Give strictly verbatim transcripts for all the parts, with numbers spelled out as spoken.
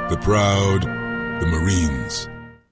the proud, the Marines.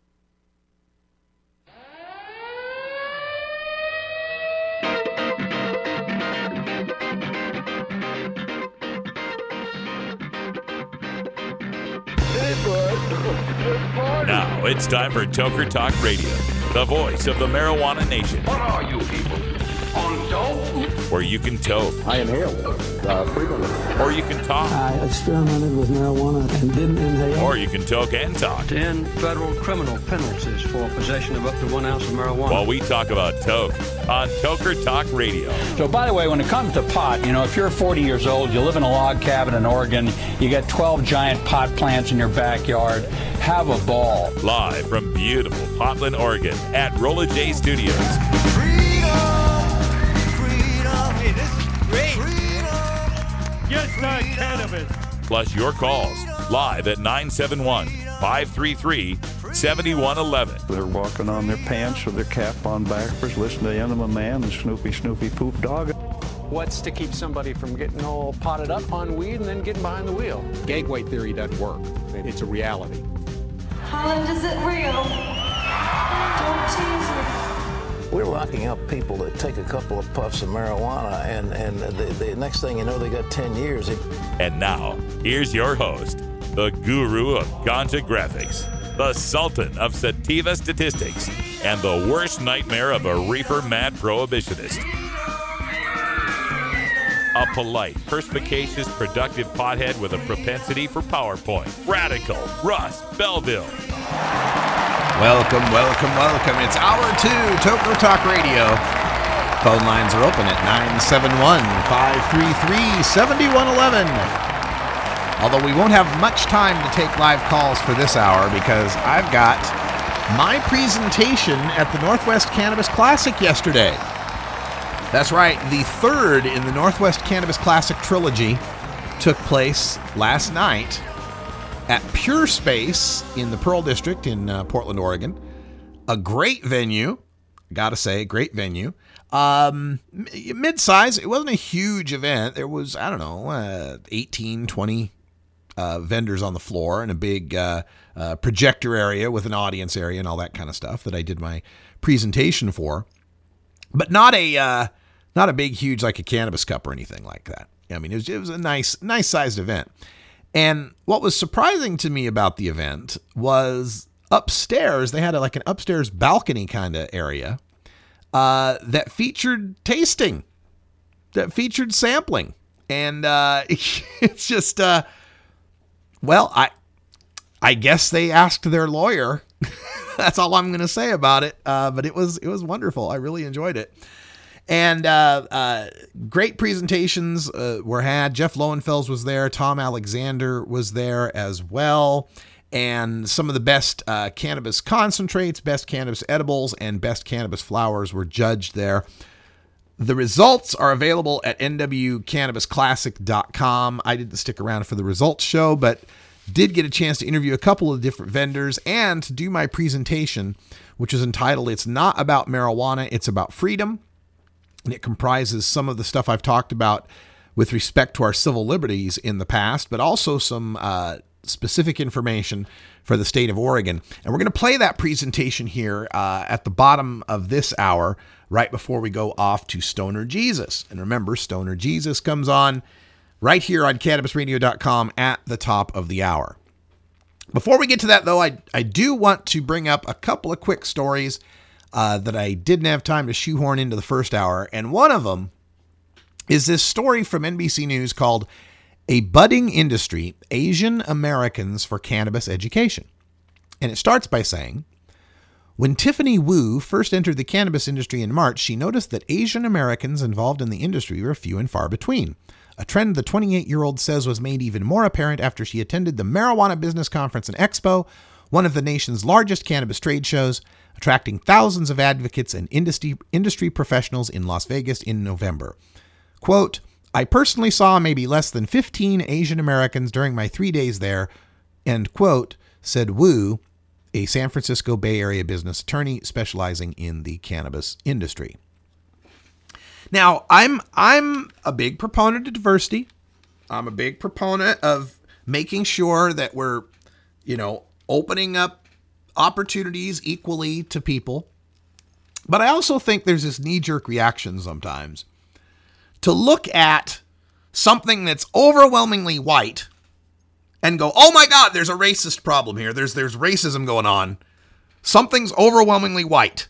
Now it's time for Toker Talk Radio, the voice of the marijuana nation. What are you people? On dope? Where you can toke. I inhale uh, frequently. Or you can talk. I experimented with marijuana and didn't inhale. Or you can toke and talk. ten federal criminal penalties for possession of up to one ounce of marijuana. While we talk about toke on Toker Talk Radio. So, by the way, when it comes to pot, you know, if you're forty years old, you live in a log cabin in Oregon, you got twelve giant pot plants in your backyard, have a ball. Live from beautiful Portland, Oregon at Rolla J Studios. Just not cannabis. Plus your calls live at nine seven one, five three three, seven one one one. They're walking on their pants with their cap on backwards, listening to Enema Man and Snoopy Snoopy Poop Dog. What's to keep somebody from getting all potted up on weed and then getting behind the wheel? Gateway theory doesn't work. It's a reality. Holland, is it real? Don't tease me. We're locking up people that take a couple of puffs of marijuana, and, and the, the next thing you know, they got ten years. And now, here's your host, the guru of ganja graphics, the sultan of sativa statistics, and the worst nightmare of a reefer mad prohibitionist. A polite, perspicacious, productive pothead with a propensity for PowerPoint. Radical Russ Belville. Welcome, welcome, welcome. It's hour two, Toker Talk Radio. Phone lines are open at nine seven one, five three three, seven one one one. Although we won't have much time to take live calls for this hour because I've got my presentation at the Northwest Cannabis Classic yesterday. That's right, the third in the Northwest Cannabis Classic trilogy took place last night at Pure Space in the Pearl District in uh, Portland, Oregon. A great venue, gotta say, great venue. Um, mid-size, it wasn't a huge event. There was, I don't know, uh, eighteen, twenty uh, vendors on the floor and a big uh, uh, projector area with an audience area and all that kind of stuff that I did my presentation for. But not a uh, not a big, huge, like a Cannabis Cup or anything like that. I mean, it was, it was a nice, nice-sized event. And what was surprising to me about the event was upstairs, they had a, like an upstairs balcony kind of area uh, that featured tasting, that featured sampling. And uh, it's just, uh, well, I I guess they asked their lawyer. That's all I'm going to say about it. Uh, but it was it was wonderful. I really enjoyed it. And uh, uh, great presentations uh, were had. Jeff Lowenfels was there. Tom Alexander was there as well. And some of the best uh, cannabis concentrates, best cannabis edibles, and best cannabis flowers were judged there. The results are available at N W cannabis classic dot com. I didn't stick around for the results show, but did get a chance to interview a couple of different vendors and to do my presentation, which is entitled, It's Not About Marijuana, It's About Freedom. And it comprises some of the stuff I've talked about with respect to our civil liberties in the past, but also some uh, specific information for the state of Oregon. And we're going to play that presentation here uh, at the bottom of this hour, right before we go off to Stoner Jesus. And remember, Stoner Jesus comes on right here on cannabis radio dot com at the top of the hour. Before we get to that, though, I, I do want to bring up a couple of quick stories Uh, that I didn't have time to shoehorn into the first hour. And one of them is this story from N B C News called A Budding Industry, Asian Americans for Cannabis Education. And it starts by saying, when Tiffany Wu first entered the cannabis industry in March, she noticed that Asian Americans involved in the industry were few and far between. A trend the twenty-eight-year-old says was made even more apparent after she attended the Marijuana Business Conference and Expo, one of the nation's largest cannabis trade shows, attracting thousands of advocates and industry industry professionals in Las Vegas in November. Quote, I personally saw maybe less than fifteen Asian Americans during my three days there, end quote, said Wu, a San Francisco Bay Area business attorney specializing in the cannabis industry. Now, I'm I'm a big proponent of diversity. I'm a big proponent of making sure that we're you know, opening up opportunities equally to people. But I also think there's this knee-jerk reaction sometimes to look at something that's overwhelmingly white and go, oh my God, there's a racist problem here. There's there's racism going on. Something's overwhelmingly white.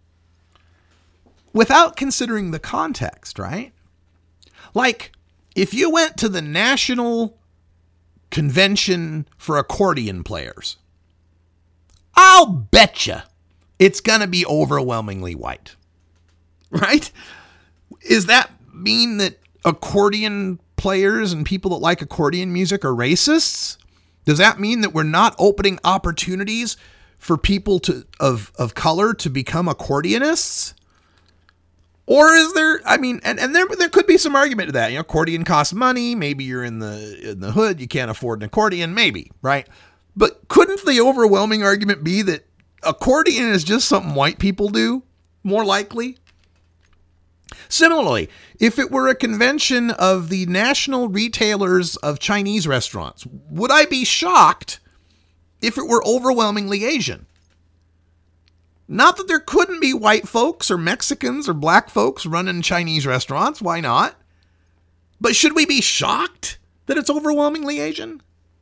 Without considering the context, right? Like, if you went to the National Convention for Accordion Players, I'll betcha it's going to be overwhelmingly white, right? Does that mean that accordion players and people that like accordion music are racists? Does that mean that we're not opening opportunities for people to of, of color to become accordionists? Or is there, I mean, and, and there there could be some argument to that. You know, accordion costs money. Maybe you're in the in the hood. You can't afford an accordion. Maybe, right? But couldn't the overwhelming argument be that accordion is just something white people do, more likely? Similarly, if it were a convention of the national retailers of Chinese restaurants, would I be shocked if it were overwhelmingly Asian? Not that there couldn't be white folks or Mexicans or black folks running Chinese restaurants. Why not? But should we be shocked that it's overwhelmingly Asian?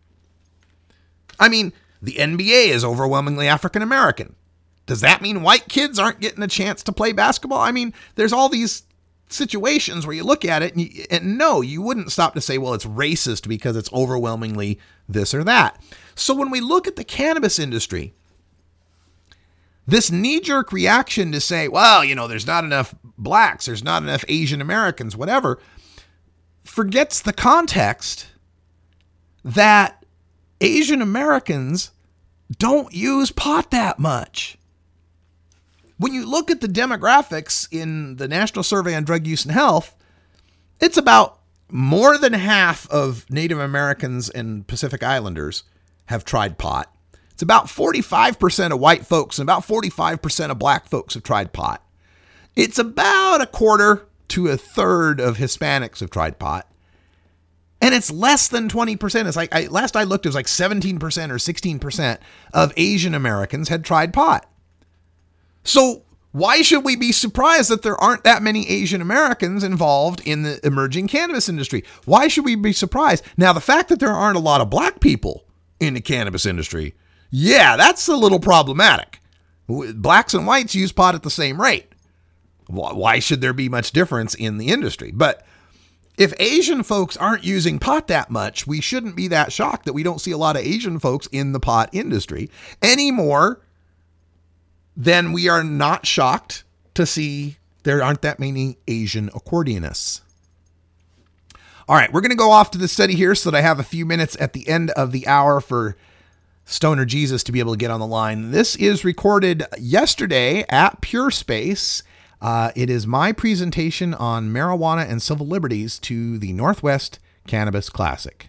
I mean, the N B A is overwhelmingly African American. Does that mean white kids aren't getting a chance to play basketball? I mean, there's all these situations where you look at it and, you, and no, you wouldn't stop to say, well, it's racist because it's overwhelmingly this or that. So when we look at the cannabis industry, this knee-jerk reaction to say, well, you know, there's not enough blacks, there's not enough Asian Americans, whatever, forgets the context that Asian Americans don't use pot that much. When you look at the demographics in the National Survey on Drug Use and Health, it's about more than half of Native Americans and Pacific Islanders have tried pot. It's about forty-five percent of white folks and about forty-five percent of black folks have tried pot. It's about a quarter to a third of Hispanics have tried pot. And it's less than twenty percent. It's like, I, last I looked, it was like seventeen percent or sixteen percent of Asian Americans had tried pot. So why should we be surprised that there aren't that many Asian Americans involved in the emerging cannabis industry? Why should we be surprised? Now, the fact that there aren't a lot of black people in the cannabis industry, yeah, that's a little problematic. Blacks and whites use pot at the same rate. Why should there be much difference in the industry? But if Asian folks aren't using pot that much, we shouldn't be that shocked that we don't see a lot of Asian folks in the pot industry any more than we are not shocked to see there aren't that many Asian accordionists. All right, we're going to go off to the study here so that I have a few minutes at the end of the hour for Stoner Jesus to be able to get on the line. This is recorded yesterday at Pure Space. Uh, it is my presentation on marijuana and civil liberties to the Northwest Cannabis Classic.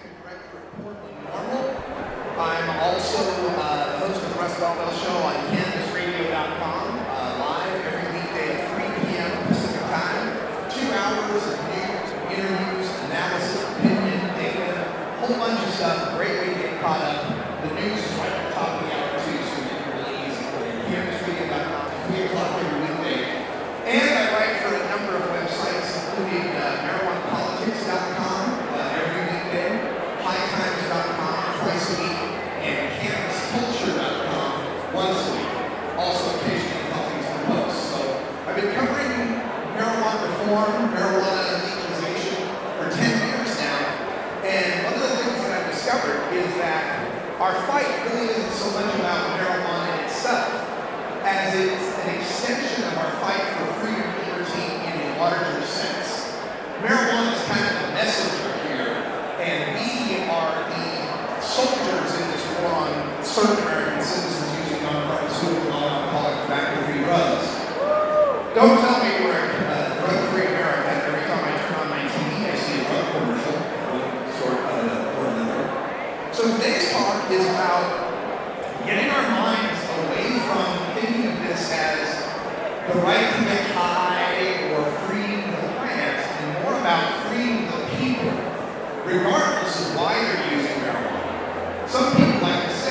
I'm also uh, the host of the Russ Belville Show on cannabis radio dot com, uh, live every weekday at three p.m. Pacific Time. Two hours of news, interviews, analysis, opinion, data, a whole bunch of stuff. Great way to get caught up. The news is right at the top of the hour, too, so we make it really easy for you. cannabis radio dot com, three o'clock every weekday. And I write for a number of websites, including uh, marijuana politics dot com uh, every weekday, high times dot com twice a week, and cannabis culture dot com once a week. Also occasionally Huffington Post. So I've been covering marijuana reform, marijuana legalization for ten years now. And one of the things that I've discovered is that our fight really isn't so much about marijuana itself as it's an extension of our fight for freedom and liberty in a larger sense. Marijuana is kind of the messenger here, and we are the soldiers in this war on certain American citizens using non-pharmaceutical, non-alcoholic, tobacco-free drugs. Don't tell me we're a drug-free America. Every time I turn on my T V, I see a drug commercial of one sort uh, or another. So today's talk is about getting our minds away from thinking of this as the right to get high or freeing the plant, and more about freeing the people, regardless of why they're using marijuana. Some people like to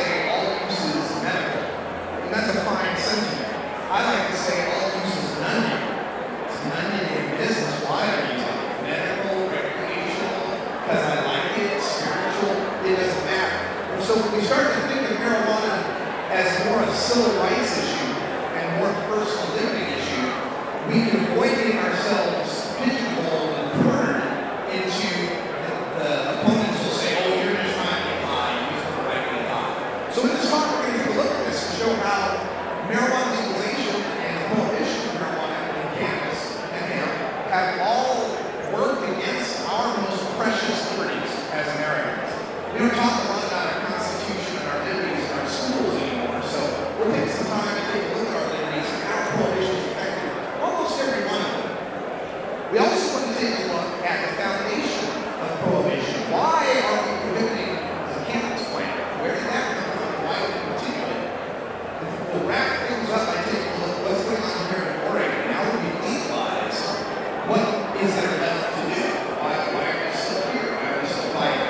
So when we start to think of marijuana as more a civil rights issue and more personal liberty issue, we can avoid getting ourselves pigeonholed and cornered into the, the opponents will say, oh, you're just trying to get high, you're just correctly high. So in this talk, we're going to take a look at this and show how marijuana legalization and the prohibition of marijuana and cannabis and hemp have all worked against our most precious liberties as Americans. We don't talk a lot about our Constitution and our liberties in our schools anymore, so we'll take some time to take a look at our liberties and how prohibition has affected almost every one of them. We also want to take a look at the foundation of prohibition. Why are we prohibiting the cannabis plant? Where did that come from? Why would we continue it? We'll wrap things up by taking a look at what's going on here in Oregon. Now that we've legalized, what is there left to do? Why, why are we still here? Why are we still fighting?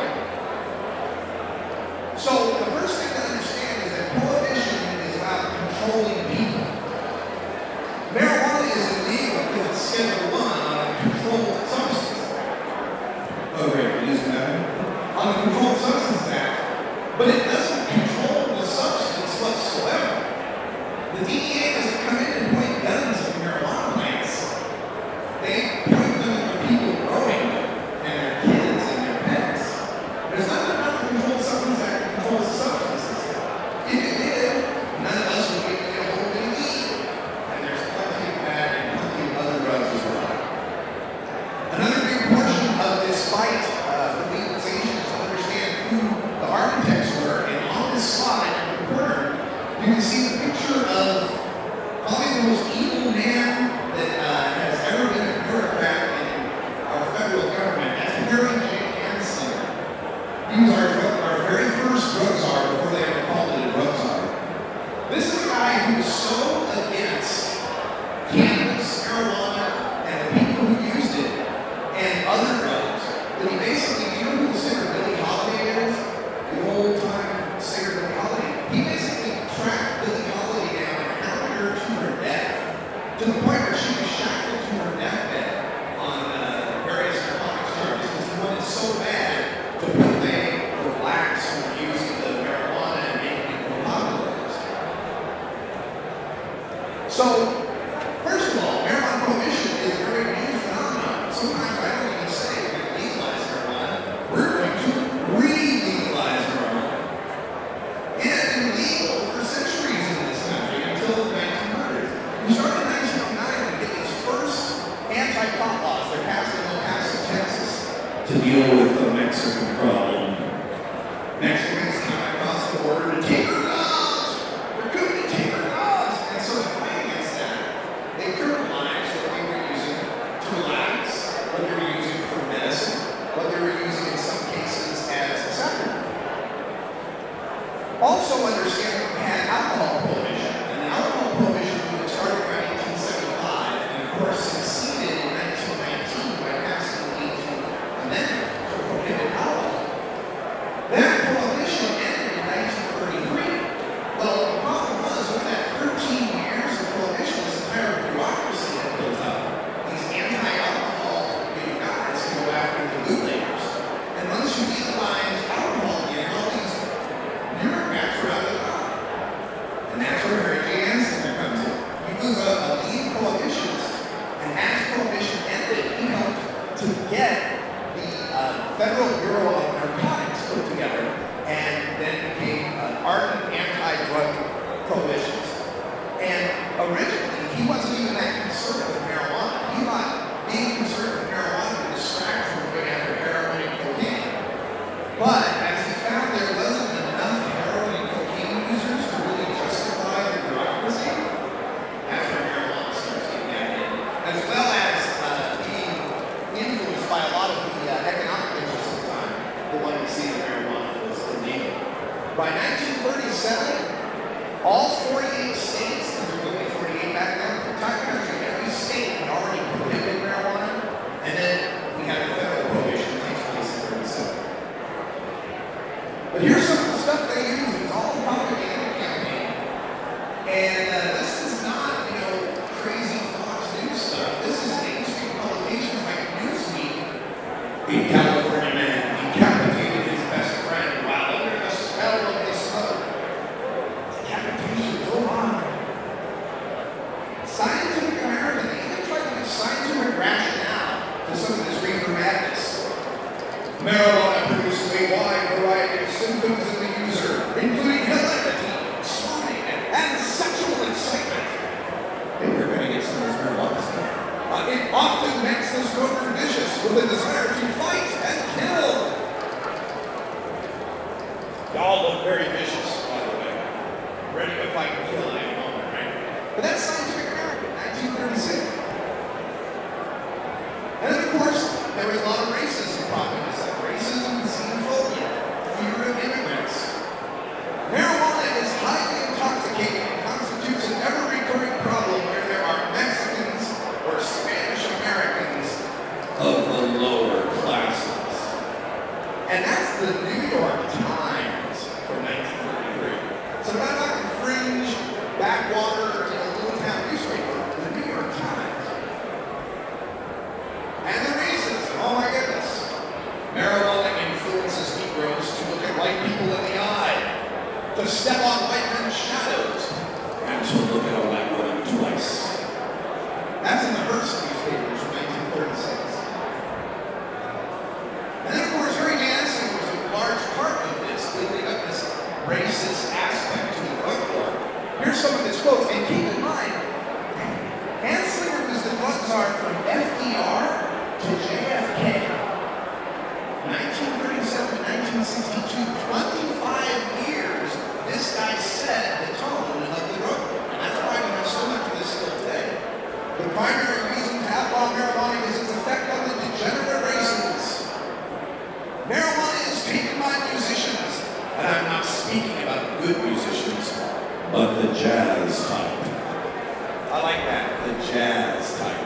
So the first thing to understand is that prohibition is about controlling people. Marijuana is illegal because it's Schedule One on a controlled substance. Oh, great, it is that? On the Controlled Substance Act. But it doesn't control the substance whatsoever. The D E A doesn't come in and point guns at marijuana plants. They point them at the people growing them, and their kids and their pets. There's nothing about the Controlled Substance Act that controls the substances. If it did, none of us would be able to get a hold of any weed. And there's plenty of that and plenty of other drugs as well. Another big portion of this fight uh, for legalization is to understand who the architects were. And on this slide in the corner, you can see the picture of probably the most evil man that uh, has ever been a bureaucrat in our federal government. That's Harry J. Anslinger. He was our, drug, our very first drug czar before they ever called it a drug czar. This is a guy who was so against cannabis, marijuana, and the people who used it, and other drugs, that he basically, you know who the singer Billie Holiday is? The old-time singer Billie Holiday. He basically tracked Billie Holiday down and hounded her to her death, to the point where she was shackled to her deathbed on uh, various narcotics charges because he wanted so bad to put the, the blacks who were using the marijuana and making it more popularized. So, first of all, marijuana prohibition is a very new phenomenon. Sometimes I don't even say we're going to legalize marijuana. We're going to re-legalize marijuana. It had been legal for centuries in this country until the nineteen hundreds. We started in nineteen oh nine to get these first anti-pot laws. They're passed in El Paso, Texas, to deal with the Mexican problem. Mexicans come across the border to take our dogs. They're coming to take our dogs. And so to fight against that, they criminalized what they were using to relax, what they were using for medicine, what they were using in some cases as a sacrament. Also understand that we had alcohol prohibition. And the alcohol prohibition movement started around eighteen seventy-five and of course succeeded in nineteen nineteen by passing the eighteenth Amendment to prohibit alcohol. That prohibition ended in nineteen thirty-three. Well, the problem was over that thirteen years of prohibition, this entire bureaucracy had built up. These anti-alcohol guys can go after the bootleggers. And once you legalize alcohol again, all these bureaucrats are out of the job. And that's where Harry J. Anslinger comes in. He was a, a lead prohibitionist. And as prohibition ended, he helped to get the uh, Federal Bureau of Narcotics put together and then became an ardent anti-drug prohibitionist. And originally, he wasn't even that concerned with marijuana. He thought being concerned with marijuana would distract from going after heroin and cocaine. But as he found there wasn't enough heroin and cocaine users to really justify the bureaucracy, that's where marijuana starts getting back in. As well as uh, being influenced by a lot of the uh, economic interests of the time, the one to see that marijuana was illegal. By nineteen thirty-seven, all forty-eight states, because there were only forty-eight back then, the entire country, every state had already prohibited marijuana, and then we had a federal prohibition that takes place in thirty-seven. But here's some of the stuff they use. It's all a propaganda campaign. And uh, this is not, you know, crazy Fox News stuff. This is mainstream publications like Newsweek. A California man decapitated his best friend while under the spell of ready to fight and kill at any moment, right? But that's Scientific American, nineteen thirty-six. And then, of course, there was a lot of racism problems, like racism and xenophobia, fear of immigrants. Marijuana is highly intoxicating and constitutes an ever-recurring problem where there are Mexicans or Spanish Americans of the lower classes. And that's the New York Times from nineteen thirty-three. So I'm not talking fringe, backwater, you know, little town newspaper, the New York Times. And the racism, oh my goodness. Marijuana influences Negroes to look at white people in the eye, to step on white men's shadows, and to look at a white woman twice. That's in the Hearst newspapers from nineteen thirty-six. And then, of course, Harry Dancing was a large part of this, building up this racist aspect to the drug war. Here's some of his quotes, and keep in mind, Anslinger was the drug czar from F D R to J F K. nineteen thirty-seven to nineteen sixty-two, twenty-five years, this guy set the tone of the drug war. And that's why we have so much of this still today. The primary reason to outlaw marijuana is its effect on the degenerate races. Marijuana is taken by musicians, and I'm not speaking about good musicians, but the jazz type. I like that, the jazz type.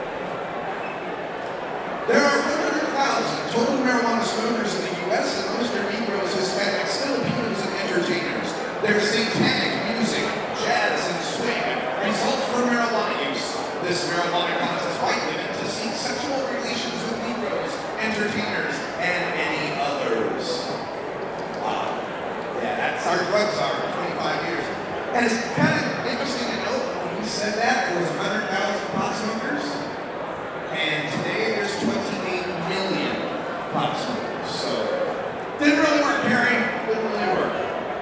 There are one hundred thousand total marijuana smokers in the U S, and most are Negroes, Hispanics, Filipinos, and entertainers. Their satanic music, jazz, and swing result from marijuana use. This marijuana causes white women to seek sexual relations with Negroes, entertainers, and many others. Wow. Yeah, that's our drug czar for twenty-five years. And it's kind of interesting to note when he said that there was one hundred thousand pot smokers, and today there's twenty-eight million pot smokers. So, didn't really work, Harry. Didn't really work.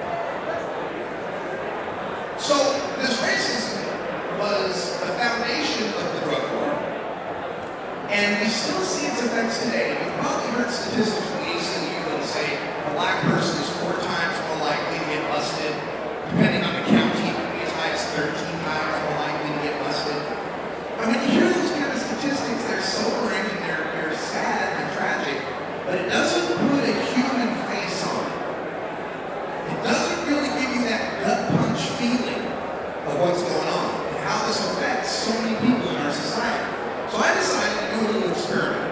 So, this racism was the foundation of the drug war, and we still see its effects today. We've probably heard statistics released in the U that say a black person is four times more likely to get busted. Depending on the county, it could be as high as thirteen times more likely to get busted. I mean, you hear those kind of statistics, they're sobering and they're, they're sad and tragic, but it doesn't put a human face on it. It doesn't really give you that gut punch feeling of what's going on and how this affects so many people in our society. So I decided to do a little experiment.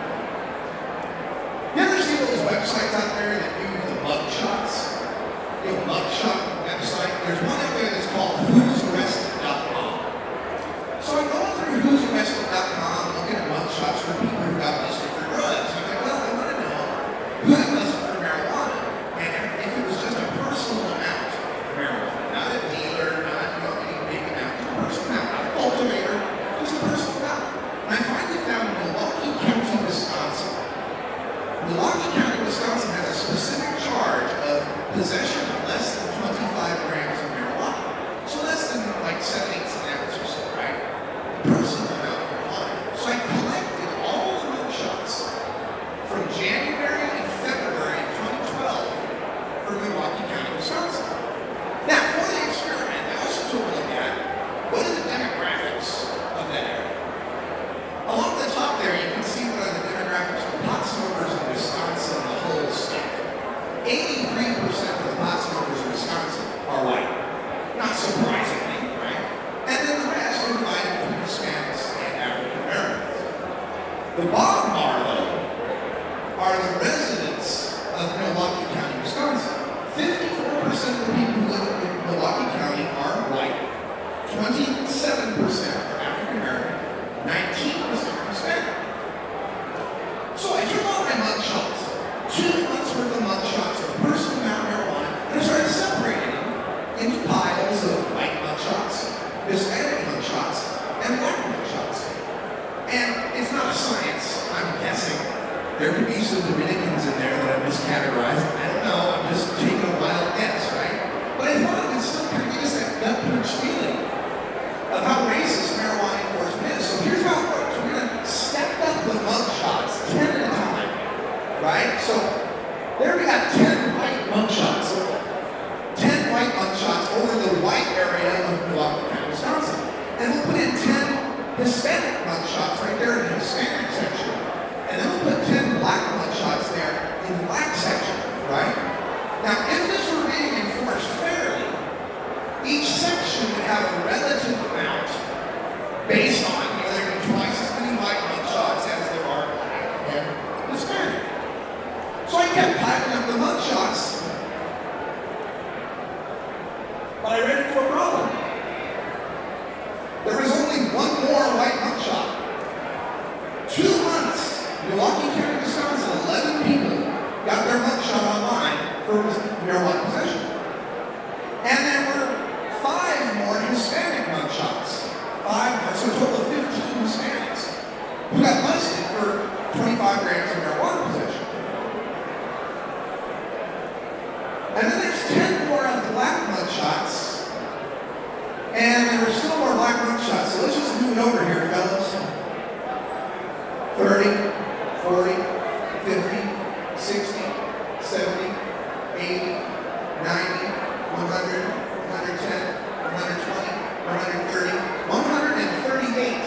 You ever see those websites out there that do the mug shots? You know, mug shot website. There's one out there that's called who's arrested dot com. So I'm going through who's arrested dot com, looking at mug shots for people who got busted for drugs. I'm like, well, I want to know who got busted for marijuana, and if it was just a personal amount of marijuana, not a dealer, not you know any big amount, just a personal amount, not a cultivator, just a personal amount. And I finally found Milwaukee County, Wisconsin. Milwaukee County, Wisconsin has a specific charge of possession of less than twenty-five grams of marijuana. So less than like seven, eight ounces or so, right? Personal amount of marijuana. So I collected all the mug shots from January and February of twenty twelve for Milwaukee County, Wisconsin. Now, for the experiment, I also took a look at what are the demographics of that area. Along the top there, you can see what are the demographics for pot smokers in Wisconsin and the whole state. eighty-three percent of the pot smokers in Wisconsin are white. Not surprisingly, right? And then the rest are divided between Hispanics and African Americans. The bottom bar, though, are the residents of Milwaukee County, Wisconsin. fifty-four percent of the people who live in Milwaukee County are white. twenty-seven percent are African American. nineteen percent are Hispanic. So I took all my mug shots, two months worth of mug shots of personal amount of marijuana, and I started separating them into piles of white mug shots, Hispanic mug shots, and black mug shots. And it's not a science, I'm guessing. There could be some Dominicans in there that I miscategorized. I don't know, I'm just taking a wild guess, right? But I thought it would still kind of give us that gut punch feeling of how racist marijuana enforcement is. So here's how it works. We're going to step up the mug shots ten at a time, right? So there we have ten white mug shots. ten white mug shots over the white area of Milwaukee County, Wisconsin. And we'll put in ten Hispanic mugshots right there in the Hispanic section. And then we'll put ten black mugshots there in the black section, right? Now, if this were being enforced fairly, each section would have a relative amount based on, you know, there would be twice as many white mugshots as there are black and Hispanic. So I kept piling up the mugshots. But I ran into a problem. There was only one more white mugshot. Two months, Milwaukee County, Wisconsin, eleven people got their mugshot online for marijuana possession. And there were five more Hispanic mugshots. Five more, so a total of fifteen Hispanics who got busted for twenty-five grams of marijuana possession. And then there's ten more of the black mugshots. And there were still more black mugshots. So let's just move it over here, fellas. thirty, forty, fifty, sixty, seventy, eighty, ninety, one hundred, one hundred ten, one hundred twenty, one hundred thirty, one hundred thirty-eight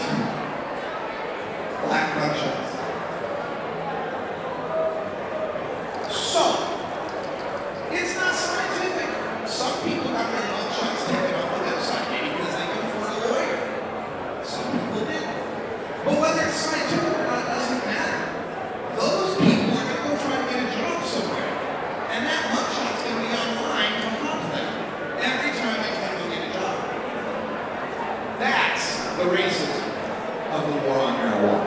black mugshots. So, it's not scientific. Some people got their mugshots taken off the website maybe because they can afford a lawyer. Some people didn't. But whether it's scientific or not doesn't matter. Those people are going to go try and get a job somewhere. And that mugshot's going to be online to haunt them every time they try to go get a job. That's the racism of the war on marijuana.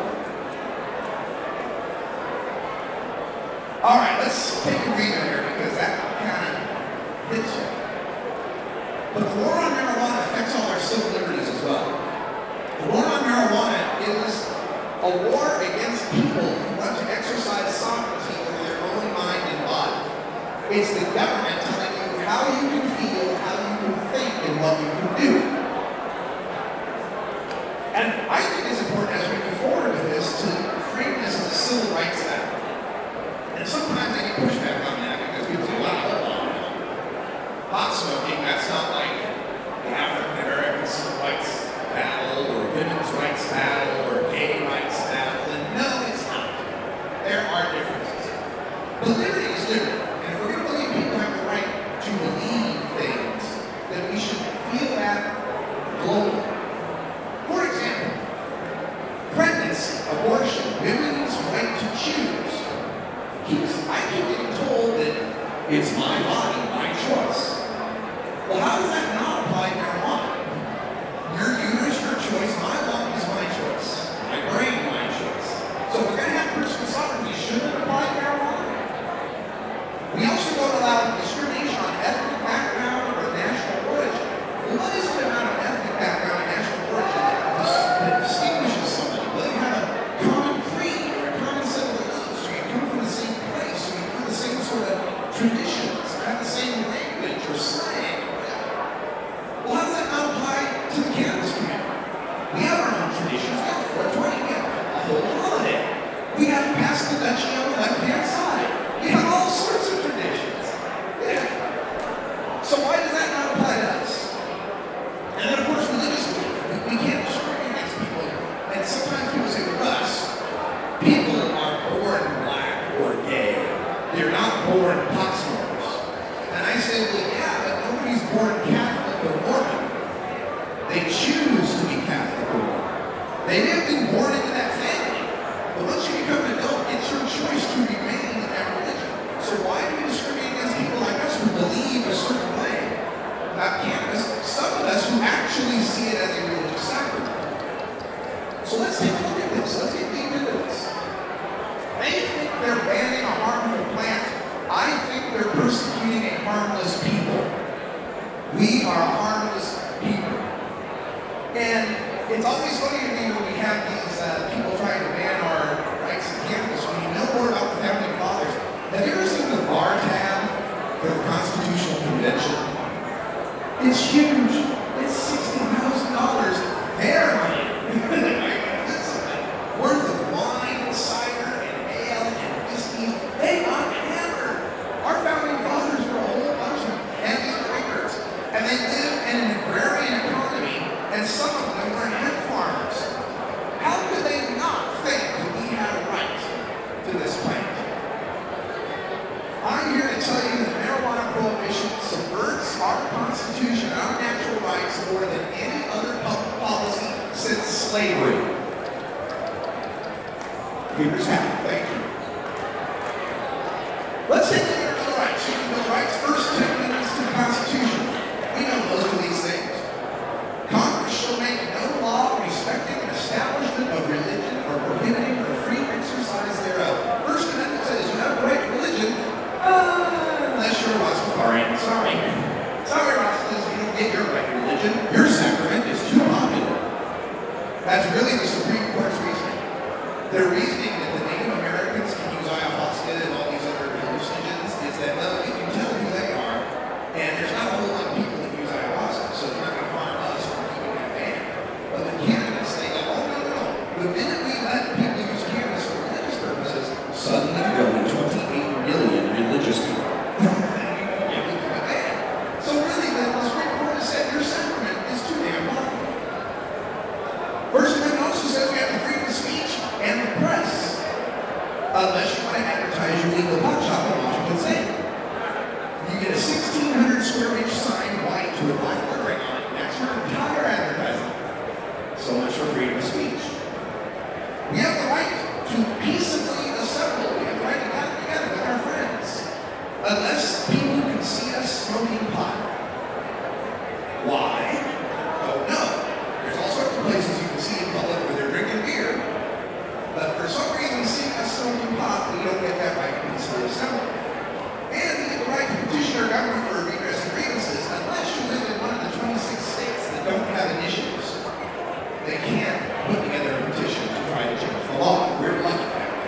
All right, let's take a breather here because that kind of hits you. But the war on marijuana affects all our civil liberties as well. The war on marijuana is a war against people who want to exercise sovereignty over their own mind and body. It's the government telling you how you can feel, how you can think, and what you can do. And I think it's important as we move forward with this to frame this as a civil rights act. And sometimes they get pushback on that because people say, wow, hold on. Pot smoking, that's not like the African American civil rights battle or women's rights battle or gay rights battle. And no, it's not. There are differences. But liberty is liberty. And if we're going to believe people have the right to believe things, then we should feel that globally. For example, pregnancy, abortion, women's right to choose. Keeps, I keep getting told that it's my body, my choice. Well, how does that not apply to marijuana? Your uterus, your choice, my lung is my choice. My brain, my choice. So if we're going to have personal sovereignty, shouldn't it apply to marijuana? We also don't allow discrimination on ethnic background or national origin. Well, what is it about an ethnic background and national origin that distinguishes somebody? Well, you have a common creed or a common set of beliefs, or you come from the same place, or you do the same sort of traditions, or have the same language or slang. Well, how does that not apply to the cannabis community? We have our own traditions. We have four twenty, we have a whole holiday. We have past the Dutchie on the left-hand side. We have all sorts of traditions. Yeah. So why does that not apply to us? And then, of course, religious belief. We, we can't discriminate against people. And sometimes people say, Russ, people are born black or gay. They're not born pot smokers. And I say, well, yeah, but nobody's born Catholic or Mormon. They choose to be Catholic or Mormon. They may have been born into that family. But once you become an adult, it's your choice to remain in that religion. So why do we discriminate against people like us who believe a certain way about cannabis? Some of us who actually see it as a religious sacrament. So let's take a look at this. Let's get deep into this. They think they're banning a harmful plant. I think they're persecuting a harmless people. We are harmless people. And it's always funny to me when we have these uh, people trying to ban our rights in cannabis when you know more about the founding fathers. Have you ever seen the bar tab for the Constitutional Convention? It's huge. It's sixty thousand dollars. Their money. Worth of wine, cider, and ale, and whiskey. They got hammered. Our founding fathers were a whole bunch of heavy drinkers. And they lived in an agrarian slavery. Here's how. Thank you. Let's take a look at the Bill of Rights. Bill of Rights, first ten amendments to the Constitution. We know most of these things. Congress shall make no law respecting an establishment of religion or prohibiting the free exercise thereof. First Amendment says you have a right to religion, uh, unless you're a Rastafarian. Sorry. Sorry, Rastas, you don't get your right to religion. Your sacrament is too popular. That's really the Supreme Court's reasoning. Their reasoning that the Native Americans can use ayahuasca and all these other hallucinogens is that, well, you can tell who they are, and there's not a whole lot of people that use ayahuasca, so they're not going to harm us for keeping that ban. But with cannabis, they go, oh, no, no, no. The minute we let people use cannabis for religious purposes, suddenly there will be twenty-eight million religious people. Yeah, we can ban. So really, the Supreme Court has said your sacrament is too damn popular. First Amendment also says we have the freedom of speech and the press, unless you want to advertise your legal pot shop in Washington State. You get a sixteen hundred square inch sign white to a black lettering on it. That's your entire advertising. So much for freedom of speech. We have the right to peaceably assemble. We have the right to gather together with our friends, unless people can see us smoking pot. Why? Don't know. There's all sorts of places you can see in public where they're drinking beer. But for some reason, seeing us smoking pot, we don't get that right to peacefully assemble. And we get the right to petition our government for redress of grievances, unless you live in one of the twenty-six states that don't have initiatives. They can't put together a petition to try to change the law. We're lucky that way.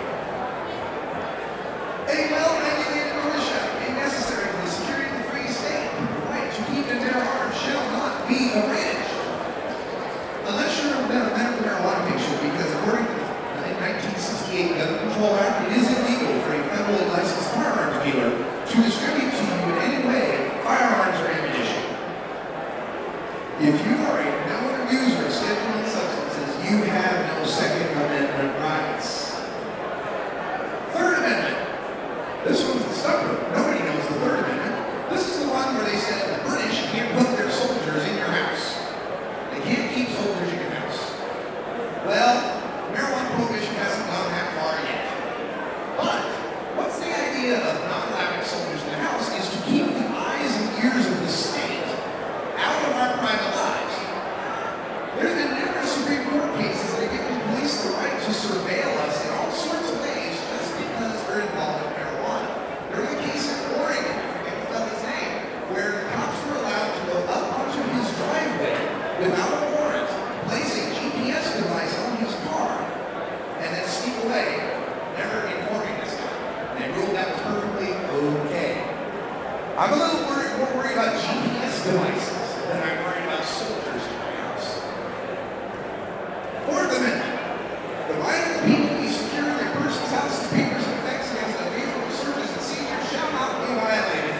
A well-regulated militia is necessary for the security of the free state. The right to keep in their arms shall not be abridged. Unless you're a medical marijuana patient, because according to the nineteen sixty-eight Gun Control Act, it is illegal for a federally licensed firearms dealer to distribute to you in any way firearms or ammunition. If you are a known user of stimulant substances, you have no Second Amendment rights. Third Amendment. This one's the stubborn. Nobody knows the Third Amendment. This is the one where they said the British can't put their soldiers in your house. They can't keep soldiers in your house. Well, marijuana prohibition hasn't gone that far yet. But what's the idea of not allowing soldiers in the house is to keep the eyes and ears of the state out of our private lives. There's been numerous Supreme Court cases that have given police the right to surveil us in all sorts of ways just because we're involved in marijuana. There was a case in Oregon, I forget the fellow's name, where the cops were allowed to go up onto his driveway without a warrant, place a G P S device on his car, and then sneak away, never informing this guy. And they ruled that was perfectly okay. I'm a little worried, more worried about G P S devices than I'm worried about soldiers in my house. Fourth Amendment. The right of the people to be secure in their persons, houses, papers, and effects against unreasonable searches and seizures shall not be violated.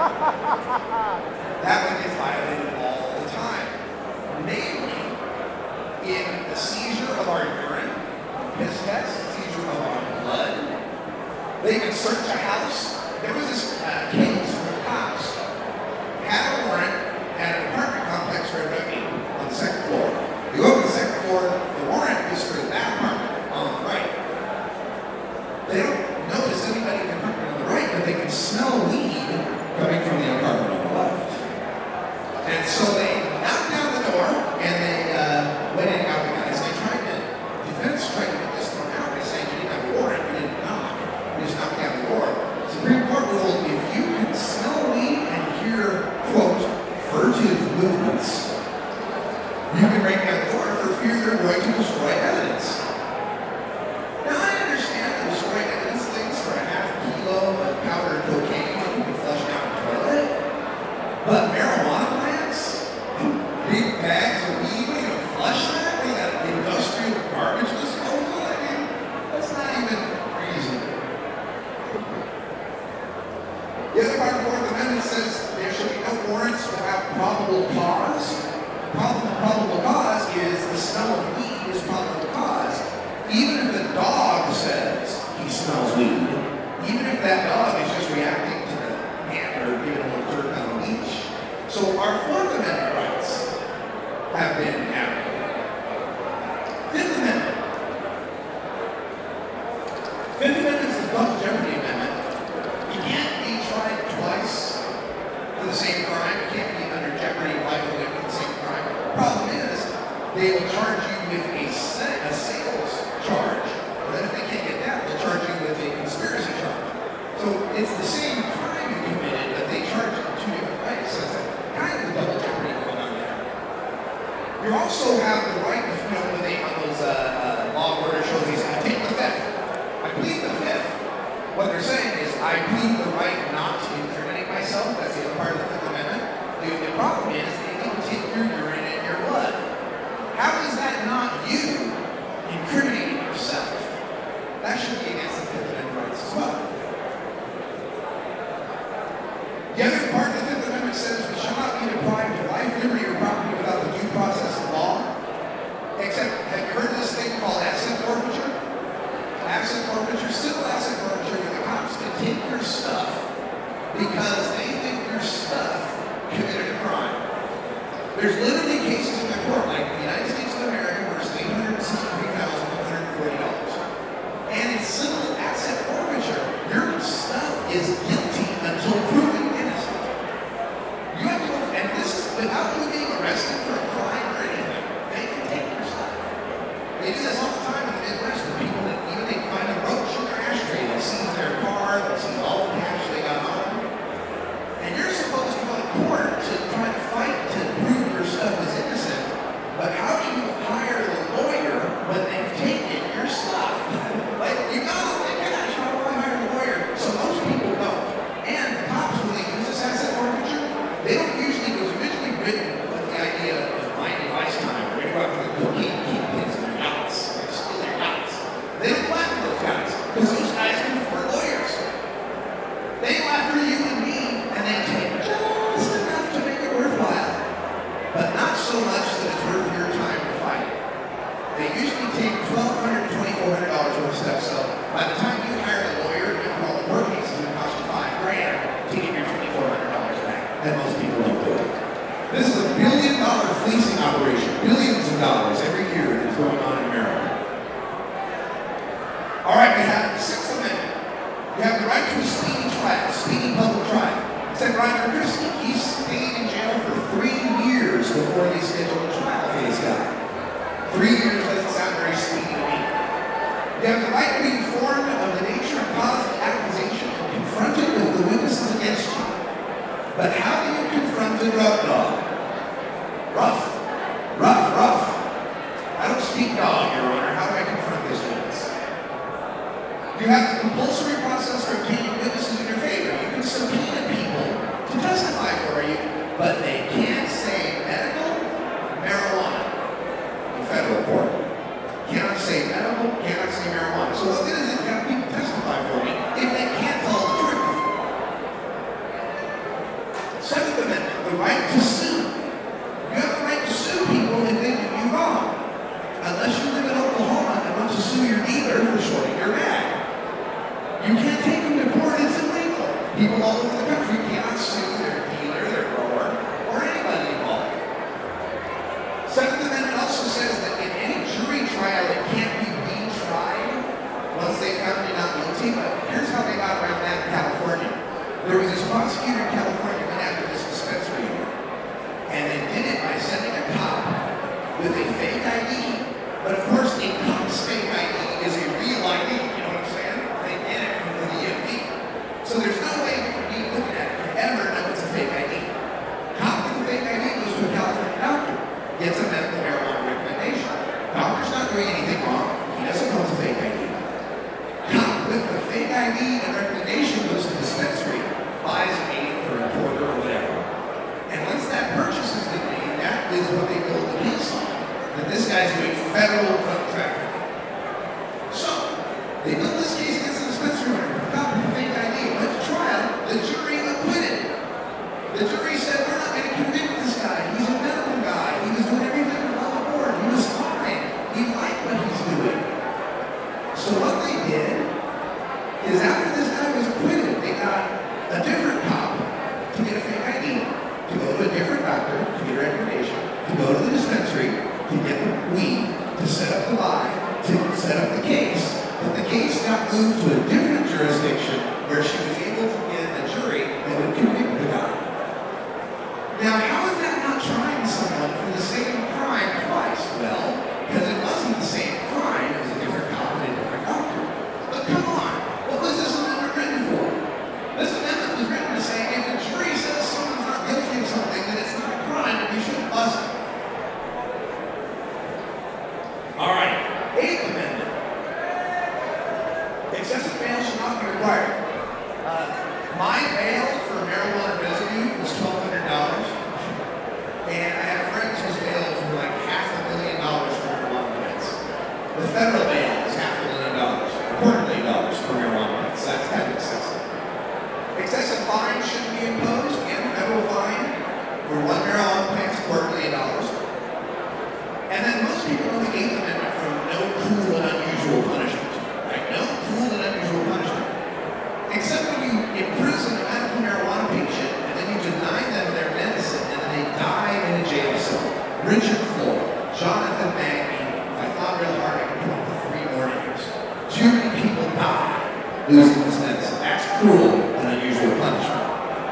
That one gets violated all the time. Namely, in the seizure of our urine, piss test, seizure of our blood. They can search a house. There was this uh, case where the cops had a warrant at an apartment complex for a W on the second floor. You go to the second floor, the warrant is for that apartment on the right. They don't notice anybody in the apartment on the right, but they can smell weed coming from the apartment on the left. And so they knocked down the door, and they uh, went in and out the guys. They tried to, defense tried to get this thrown out by saying you didn't have a warrant, you didn't knock. You just knocked down the door. Supreme Court ruled if you can smell weed and hear, quote, furtive movements, you can break down the door for fear they're going to destroy evidence. Now I understand the destroy evidence things for a half kilo of powdered cocaine that you can flush down the toilet. But marijuana plants? Big bags of weed, we're going to flush that? We got industrial garbage disposal? I mean, that's not even reasonable. The other part of the Fourth Amendment says there should be no warrants without probable cause. Problem, probable cause is the smell of weed is probable cause. Even if the dog says he smells weed, even if that dog is just reacting to the hammer giving him a dirt on the leash. So our Fourth Amendment rights have been added. Fifth Amendment. Fifth Amendment is the double jeopardy amendment. You can't be tried twice for the same crime. You can't be under jeopardy of life or limb for the same crime. Problem is, they will charge you with a, se- a sales charge. Or then if they can't get that, they'll charge you with a conspiracy charge. So it's the same crime you committed, but they charge you in two different ways. So it's a, kind of a double jeopardy going on there. You also have the right, you know, when they on those uh, uh, law and order shows, they say, I take the fifth. I plead the fifth. What they're saying is, I plead the right not to incriminate myself. That's the other part of the Fifth Amendment. The, the problem is, they need to take your urine and your blood. How is that not you incriminating yourself? That should be against the Fifth Amendment rights as well. The other part of the Fifth Amendment says we shall not be deprived of life, liberty, or property without the due process of law. Except, have you heard of this thing called asset forfeiture? Asset forfeiture, civil asset forfeiture, where the cops can take your stuff because they think your stuff committed a crime. There's literally cases in the court, like the United States of America versus eight hundred sixty-three thousand one hundred forty dollars. And in civil asset forfeiture, your stuff is guilty until proven innocent. You have to, and this is without you being arrested for a crime or anything. They can take your stuff. They do this all the time in the Midwest with people that even they find a roach in their ashtray, they seize their car, they seize all the cash they got on them. And you're supposed to go to court to try to fight to prove your stuff is innocent. But how do you hire the lawyer when they've taken your stuff? Like, you gotta think, gosh, how do I hire a lawyer? So most people don't. And the cops, when they use this asset forfeiture, they don't usually, it was originally written with the idea of my device time, where they go after the cocaine kingpins in their yachts, they steal their yachts. They don't go after those guys, because those guys can afford lawyers. They go after you and me, and they take just enough to make it worthwhile, but not so much that it's worth your time to fight. They usually take twelve hundred dollars, twenty-four hundred dollars worth of stuff, so by the time you hire a lawyer and for all the court cases, it costs you five grand to get your twenty-four hundred dollars back, and most people don't do it. This is a billion dollar fleecing operation, billions of dollars every year that is going on in America. All right, we have the Sixth Amendment. You have the right to a speedy trial, speedy public trial. Except Roger Christie, he stayed in jail for three years before they scheduled a trial for this guy. Three years doesn't sound very speedy to me. You have the right to be informed of the nature and cause of the accusation and confronted with the witnesses against you. But how do you confront a rough dog? Rough, rough, rough. I don't speak dog, Your Honor. How do I confront this witness? You have the compulsory process for obtaining witnesses in your favor. You can subpoena people to testify for you, but they can't say medical marijuana in federal court. Cannot say medical, cannot say marijuana. So what good is it to have people testify for me if they can't tell the truth? Seventh Amendment, the right to sue. You have the right to sue people if they do you wrong. Unless you live in Oklahoma and want to sue your dealer for shorting your bag. You can't take them to court, it's illegal. People all over the country cannot sue their dealer, their grower, or anybody involved. Seventh Amendment also says that in any jury trial it can't be retried once they found you not guilty, but here's how they got around that in California. There was this prosecutor in California who went after this dispensary owner, and they did it by sending a cop with a fake I D, but of course a cop's fake I D is a real I D, you know what I'm saying? They get it from the D M V. So there's no way you can be looking at it to ever know it's a fake I D. Cop with a fake I D goes to a California doctor, gets a medical marijuana recommendation. Doctor's not doing anything wrong. He doesn't know it's a fake I D. Cop with the fake I D and recommendation goes to the dispensary, buys an aid for a quarter or whatever. And once that purchase has been made, that is what they build the case on. That this guy's doing federal drug trafficking. So, they built this case against the dispensary owner. Cop with a fake I D. Went to trial. The jury acquitted. The jury said, we're not going to convict this guy. He's a medical guy. He was doing everything on the board. He was fine. He liked what he's doing. So what they did is after this guy was acquitted, they got a different cop to get a fake I D, to go to a different doctor to get a recommendation, to go to the dispensary to get the weed, to to set up the lie, to set up the case. But the case got moved to a different jurisdiction where she was able to get a jury that would convict the guy. Now, how is that not trying someone for the same crime twice? Well, because it wasn't the same crime, it was a different cop and a different doctor. But come on, what was this amendment written for? This amendment was written to say if a jury says someone's not guilty of something, then it's not a crime and you shouldn't bust it. All right, Eighth Amendment. Excessive bail should not be required. Uh, my bail for marijuana residue was twelve hundred dollars, and I have friends whose bails were like half a million dollars for marijuana plants. The federal bail is half a million dollars, a quarter million dollars for marijuana plants. That's kind of excessive. Excessive fines shouldn't be imposed. Again, federal fine for one marijuana plant is a quarter million dollars. And then most people know the Eighth Amendment from no cruel and unusual punishment. Right? No cruel and unusual punishment. Except when you imprison a medical marijuana patient and then you deny them their medicine and they die in a jail cell. Richard Floyd, Jonathan Maggie, if I thought real hard, I could come up with three more names. Too many people die losing this medicine. That's cruel and unusual punishment.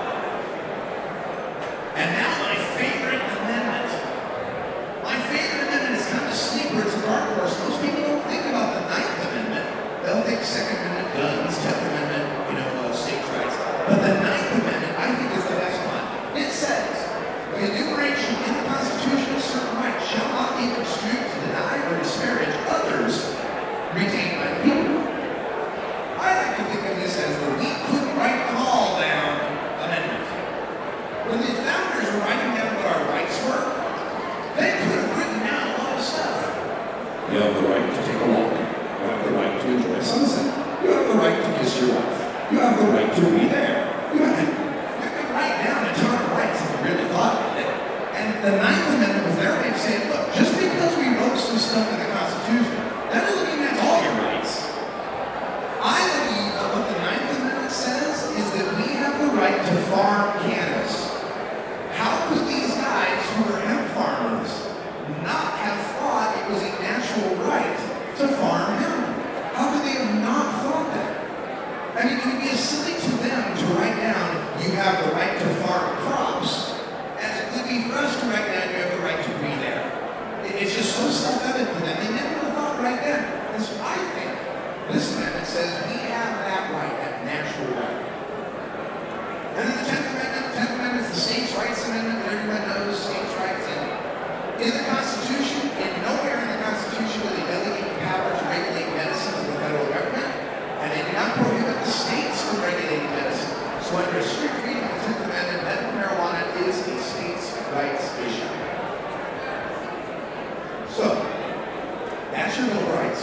And now my favorite amendment. My favorite amendment is kind of sleeper. It's a dark horse. Most people don't think about the Ninth Amendment. They'll think Second Amendment, guns, Tenth Amendment, you know, uh, states' rights. But the Ninth Amendment, I think, is the best one. It says, the enumeration in the Constitution of certain rights shall not be construed to deny or disparage others retained by the people. I like to think of this as the we couldn't write them all down amendment. When the founders were writing down what our rights were, they could have written down a lot of stuff. You have the right to take a walk. You have the right to enjoy a sunset. You have the right to kiss your wife. You have the right to be there. You have to, you could write down a ton of rights if you really thought about it. And the Ninth Amendment was their way of saying, look, just because we wrote some stuff in the Constitution, that doesn't mean that's all your rights. I believe that what the Ninth Amendment says is that we have the right to farm cannabis. How could these guys who were hemp farmers not have thought it was a natural right to farm hemp? How could they have not thought that? I mean, it would be as silly to them to write down, you have the right to farm crops, as it would be for us to write down, you have the right to be there. It's just so self-evident to them. They never would have thought right then. And so I think this amendment says we have that right, that natural right. And then the Tenth Amendment, the Tenth Amendment is the States' Rights Amendment that everyone knows, states' rights. And in the Constitution, in nowhere in the Constitution do they delegate the power to regulate medicine to the federal government, and they do not prohibit the states from regulating medicine. So under a strict reading of the Tenth Amendment, medical marijuana is a states' rights issue. So, that's your Bill of Rights.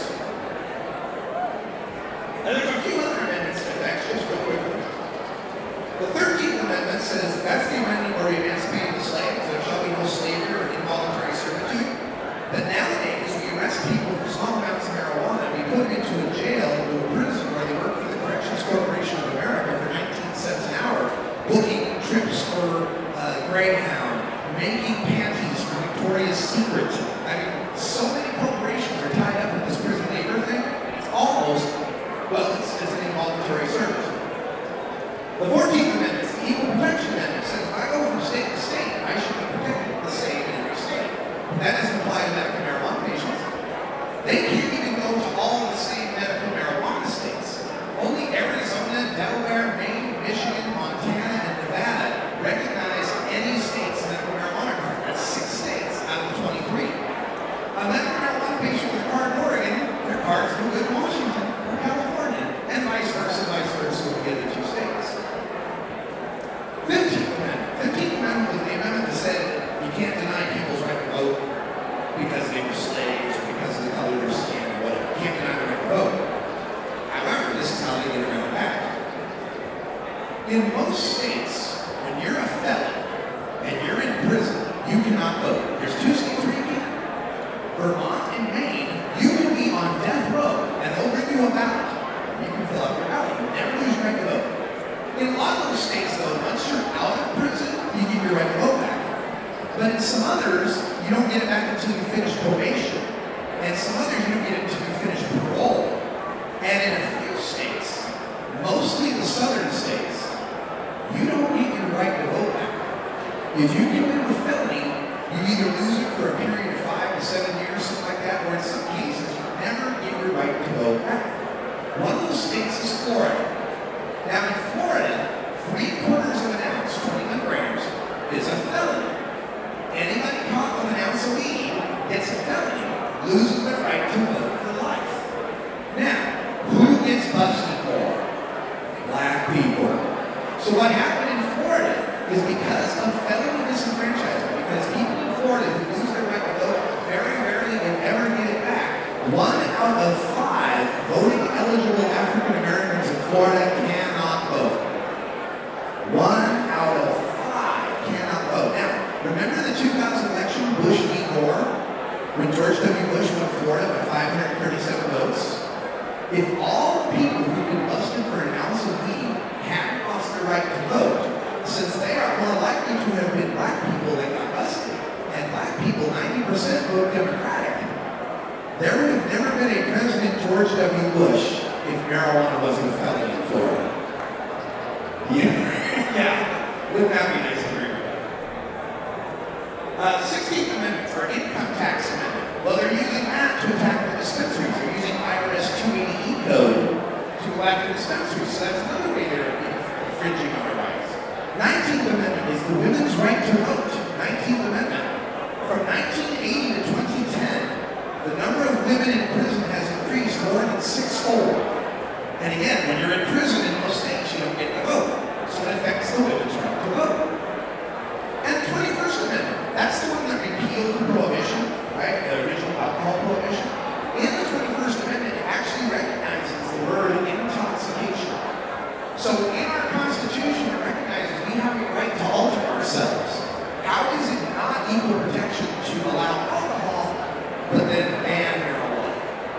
And there's a few other amendments in effect, just real quickly. The thirteenth Amendment says that's the amendment where we emancipate the slaves. There shall be no slavery or involuntary servitude. But nowadays, we arrest people for small amounts of marijuana and we put them into a jail or a prison where they work for the Corrections Corporation of America for nineteen cents an hour, booking trips for uh, Greyhound, making panties for Victoria's Secret. I mean, so many corporations are tied up with this prison labor thing. It's almost, well, it's, it's an involuntary service. The fourteenth Amendment is the Equal Protection Amendment. It says if I go from state to state, I should be protected the same in every state. That doesn't apply to medical marijuana patients. They can't even go to all the same medical marijuana states. Only Arizona, Delaware, Maine, Michigan, Montana, and Nevada recognize any state's medical marijuana card. That's six states out of the twenty-three. A medical marijuana patient with a card in Oregon, their card's no good in Washington or California, and vice versa, vice versa with the other two states. fifteenth Amendment. fifteenth Amendment was the amendment that said you can't deny people's right to vote because they were slaves or because of the color of their skin or whatever. You can't deny their right to vote. However, this is how they get around that. In most states, when you're a felon and you're in prison, you cannot vote. There's two states where you can. Vermont and Maine, you can be on death row and they'll bring you a ballot. You can fill out your ballot. You never lose your right to vote. In a lot of those states, though, once you're out of prison, you get your right to vote back. But in some others, you don't get it back until you finish probation. And some others you don't get until you finish parole. And in a few states, mostly the southern states, you don't get your right to vote back. If you commit a felony, you either lose it for a period of five to seven years, something like that, or in some cases, you never get your right to vote back. One of those states is Florida. Now in Florida, three quarters of an ounce, twenty-one grams, is a felony. Anybody caught with an ounce of weed gets a felony, loses their right to vote for life. Now, who gets busted more? Black people. So what happened in Florida is because of felony disenfranchisement, because people in Florida who lose their right to vote very rarely will ever get it back. One out of five voting eligible African Americans in Florida cannot vote. One out of five cannot vote. Now, remember the two thousand election, Bush v. Gore, when George W. Bush won Florida by five hundred thirty-seven votes? If all the people who've been busted for an ounce of weed hadn't lost their right to vote, since they are more likely to have been black people that got busted, and black people, ninety percent vote Democratic, there would have never been a President George W. Bush if marijuana wasn't a felony in Florida. Yeah. Yeah, wouldn't that be nice to hear about? Uh, sixteenth Amendment, or Income Tax Amendment. Well, they're using that to attack the dispensaries. They're using I R S two eighty E code to go after dispensaries. So that's another way they're infringing on our rights. nineteenth Amendment is the women's right to vote. nineteenth Amendment. From nineteen eighty to twenty ten, the number of women in prison has increased more than sixfold. And again, when you're in prison in most states, you don't get to vote. So it affects the women's right to vote. And the twenty-first Amendment, that's the one that repealed the prohibition, right? The original alcohol prohibition. In the twenty-first Amendment, it actually recognizes the word intoxication. So in our Constitution, it recognizes we have a right to alter ourselves. How is it not equal protection to allow alcohol, but then ban marijuana?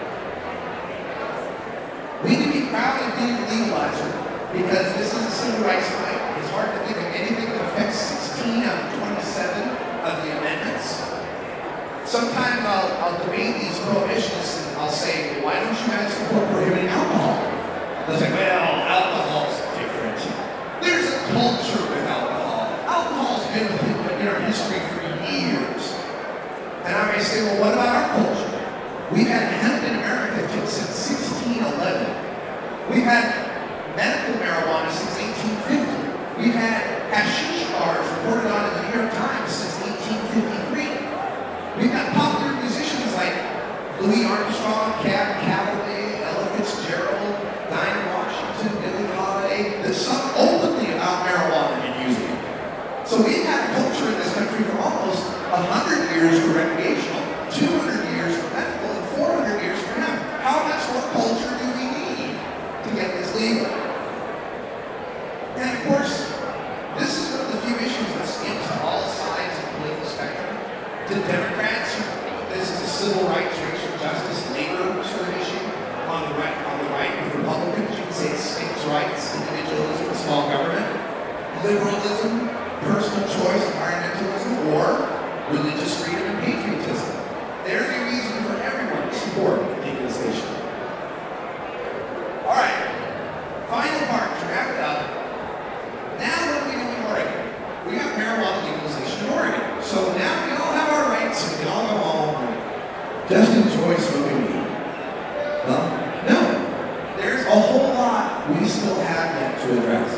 We can be proud of being a legalizer, because this is a civil rights fight. It's hard to think of anything that affects sixteen out of twenty-seven of the amendments. Sometimes I'll, I'll debate these prohibitionists and I'll say, well, why don't you guys support prohibiting alcohol? They'll say, well, alcohol's different. There's a culture with alcohol. Alcohol's been in our history for years. And I may say, well, what about our culture? We've had hemp in America since sixteen eleven. We've had medical marijuana since eighteen fifty. We've had hashish bars reported on in the New York Times since eighteen fifty-three. We've got popular musicians like Louis Armstrong, Cab Calloway, Ella Fitzgerald, Dinah Washington, Billie Holiday, that sung openly about marijuana and using it. So we've had a culture in this country for almost one hundred years for recreational, two hundred years for medical, and four hundred years for hemp. How much more culture do we need to get this legal? And of course, this is one of the few issues that speaks to all sides of the political spectrum. To Democrats, this is a civil rights, racial justice, labor sort of issue. On the right, on the right, with Republicans, you can say it's states' rights, individualism, small government, liberalism, personal choice, environmentalism, or religious freedom and patriotism. There's a reason for everyone to support legalization. All right, final part to wrap it up. Now what do we do in Oregon? We got marijuana legalization in Oregon. So now we all have our rights and we can all go home and just enjoy smoking weed. Well, no. There's a whole lot we still have yet to address.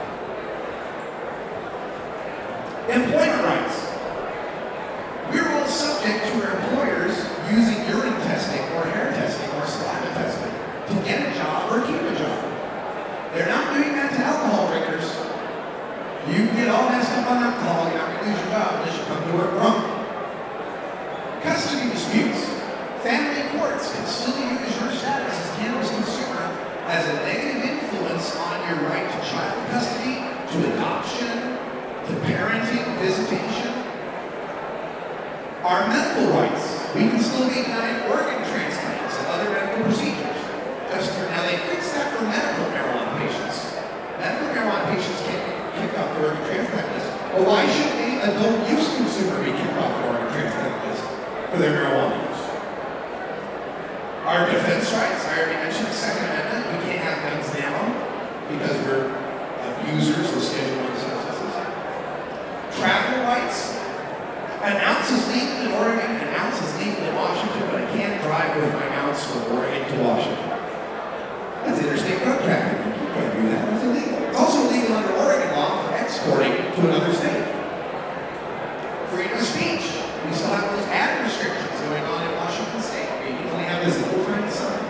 Employment rights. We're all subject to our employers using urine testing or hair testing or saliva testing to get a job or keep a job. They're not doing that to alcohol drinkers. You can get all messed up on alcohol, you're not going to lose your job unless you come to work drunk. Custody disputes. Family courts can still use your status as a cannabis consumer as a negative influence on your right to child custody, to adoption, to parenting, visitation. Our medical rights. We can still be denied organ transplants and other medical procedures. Just for, now, they fixed that for medical marijuana patients. Medical marijuana patients can't be kicked off the organ transplant list. Well, why should the adult use consumer be kicked off the organ transplant list for their marijuana use? rights, I already mentioned the Second Amendment. We can't have guns now because we're abusers of Schedule One substances. Travel rights. An ounce is legal in Oregon, an ounce is legal in Washington, but I can't drive with my ounce from Oregon to Washington. That's interstate drug trafficking. You can't do that. That's illegal. It's also illegal under Oregon law for exporting to another state. Freedom of speech. We still have those ad restrictions going on in Washington State. You only have this little tiny sign.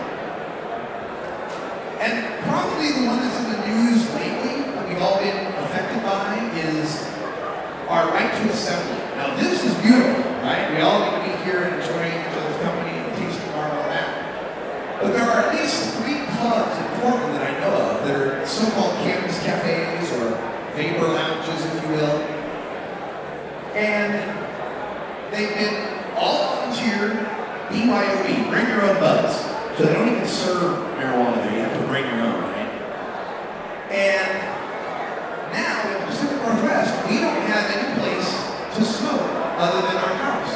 And probably the one that's in the news lately, that we've all been affected by, is our right to assembly. Now this is beautiful, right? We all get to be here and enjoying each other's company and tasting our all that. But there are at least three clubs in Portland that I know of that are so-called campus cafes or vapor lounges, if you will. And they've been all volunteer, B Y O B, bring your own buds. So they don't even serve marijuana there, you have to bring your own, right? And now in the Pacific Northwest, we don't have any place to smoke other than our house.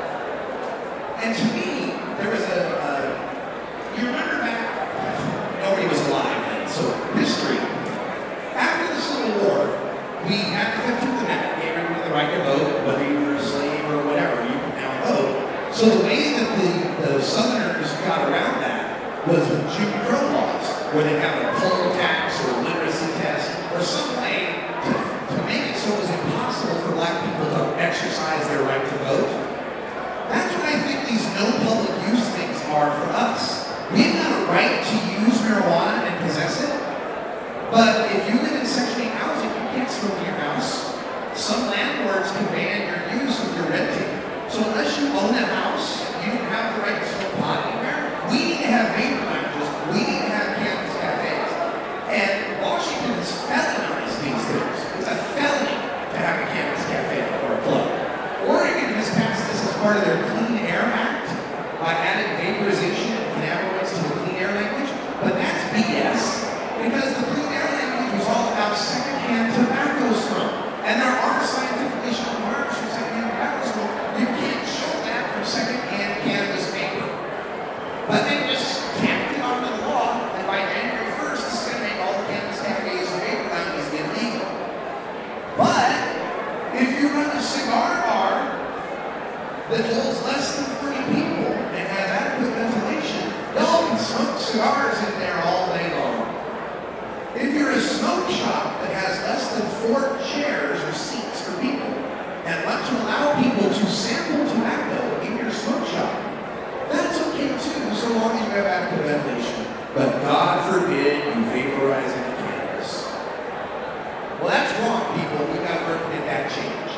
And to me, there was a, uh, you remember back, nobody was alive then, so history. After the Civil War, we had the fifteenth Amendment, gave everyone the right to vote, whether you were a slave or whatever, you can now vote. So the way that the, the Southerners got around that was with Jim Crow laws, where they have a poll tax or a literacy test, or some way to, to make it so it was impossible for black people to exercise their right to vote. That's what I think these no public use things are for us. We've got a right to use marijuana and possess it, but if you live in Section eight housing, you can't smoke in your house. Some landlords can ban your use if you're renting. So unless you own a house, you don't have the right to smoke pot anywhere. We need to have vapor lounges. We need to have campus cafes. And Washington has felonized these things. It's a felony to have a campus cafe or a club. Oregon has passed this as part of their Clean Air Act by adding vaporization and cannabinoids to the clean air language. But that's B S because the clean air language was all about secondhand tobacco smoke. And there are scientifically shown harms from secondhand tobacco smoke. You can't show that from secondhand cannabis vapor. But they just tamped it onto the law, and by January first, it's going to make all the cannabis cafes and vapor lounges illegal. But if you run a cigar bar that holds less than forty people and has adequate ventilation, y'all can smoke cigars in there all day long. If you're a smoke shop that has less than four chairs or seats for people and want to allow people to sample tobacco in your smoke shop, that's okay too, so long as you have adequate ventilation. But God forbid you vaporize any cannabis. Well, that's wrong, people. We've got to work to get that changed.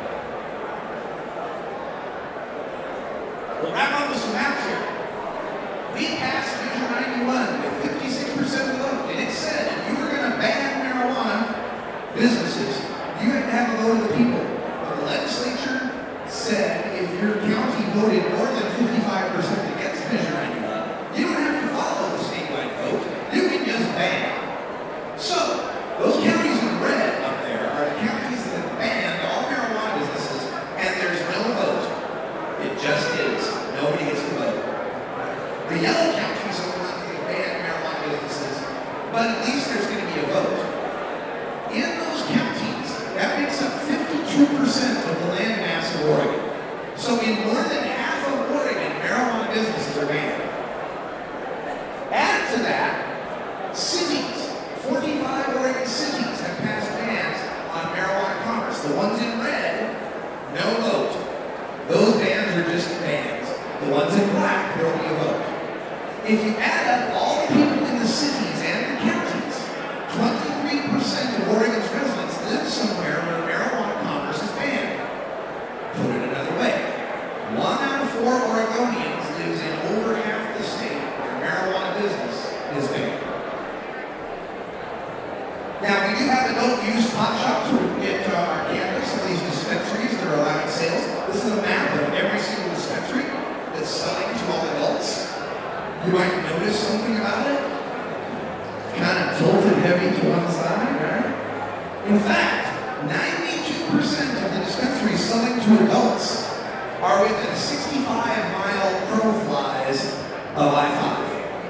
Well, wrap up with some math here. We passed Measure ninety-one with fifty-six percent of the vote, and it said if you were going to ban marijuana businesses, you had to have a vote of the people. But the legislature said if your county voted more than fifty-five percent against Measure ninety-one, you don't have to follow the statewide vote. You can just ban. So, those counties in red up there are the counties that have banned all marijuana businesses, and there's no vote. It just is. Nobody gets to vote. The yellow counties are the ones that have banned marijuana businesses, but at least there's going to be a vote. In those counties, that makes up fifty-two percent of the land mass of Oregon. So in more than half of Oregon, marijuana businesses are banned. Add to that, cities, forty-five Oregon cities have passed bans on marijuana commerce. The ones in red, no vote. Those bans are just bans. The ones in black, there will be a vote. If you add up all the people in the cities and the counties, twenty-three percent of Oregon's residents live somewhere where marijuana commerce is banned. Put it another way, one out of four Oregonians lives in over half the state where marijuana business is banned. Now, we do have adult use pot shops where we can get uh, our cannabis, some of these dispensaries that are allowing sales. This is a map of every single dispensary that's selling to all adults. You might notice something about it. Kind of tilted heavy to one side, right? In fact, ninety-two percent of the dispensaries selling to adults are within sixty-five mile crow flies of I five.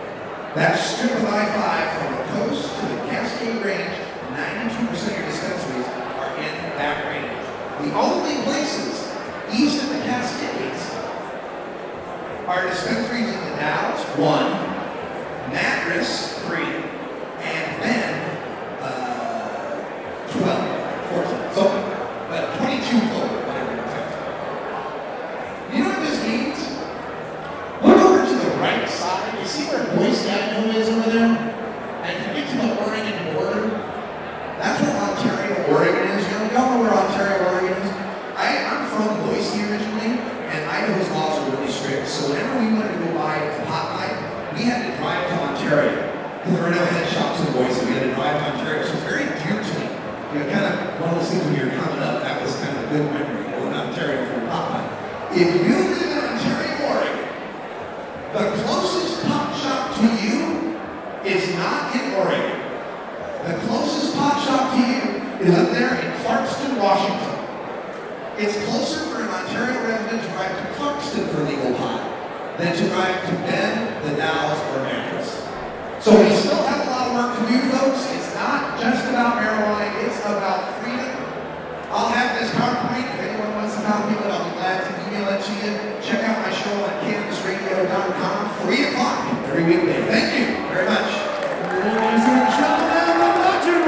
That strip of I five from the coast to the Cascade Range, ninety-two percent of your dispensaries are in that range. The only places east of the Cascades are dispensaries in the Dalles, one, Madras, three, and then uh, twelve, fourteen, so uh, twenty-two total, whatever it is. You know what this means? Look over to the right side. You see where Boise Avenue is over there? And you get to the Oregon border. That's where Ontario, Oregon is. You know, y'all know where Ontario, Oregon is? I, I'm from Boise originally, and Idaho's laws are really strict. So whenever we wanted to go buy a pot pipe, we had to drive to Ontario. Because there were no head shops in Boise. We had to drive to Ontario. So it's very dear to me. You know, kind of one of those things when you're coming up, that was kind of a good memory, going to Ontario for a pot pipe. If you live in Ontario, Oregon, the closest pot shop to you is not in Oregon. The closest pot shop to you is up there in Clarkston, Washington. It's closer for an Ontario resident to drive to Clarkston for legal pot than to drive to Bend, the Dalles, or Madras. So we still have a lot of work to do, folks. It's not just about marijuana, it's about freedom. I'll have this PowerPoint. If anyone wants to copy it, I'll be glad to email it to you. Check out my show on cannabis radio dot com, three o'clock every weekday. Thank you very much. Ladies and gentlemen, Doctor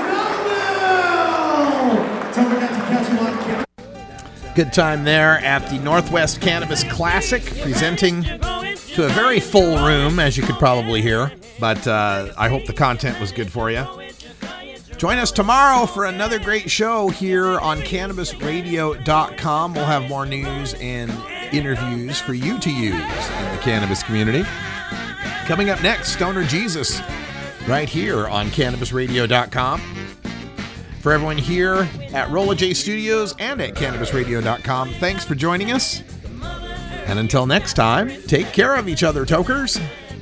Roosevelt! Don't forget to catch him on camera. Good time there at the Northwest Cannabis Classic, presenting to a very full room, as you could probably hear. But uh, I hope the content was good for you. Join us tomorrow for another great show here on cannabis radio dot com. We'll have more news and interviews for you to use in the cannabis community. Coming up next, Stoner Jesus, right here on cannabis radio dot com. For everyone here at Rolla J Studios and at cannabis radio dot com, thanks for joining us. And until next time, take care of each other, tokers.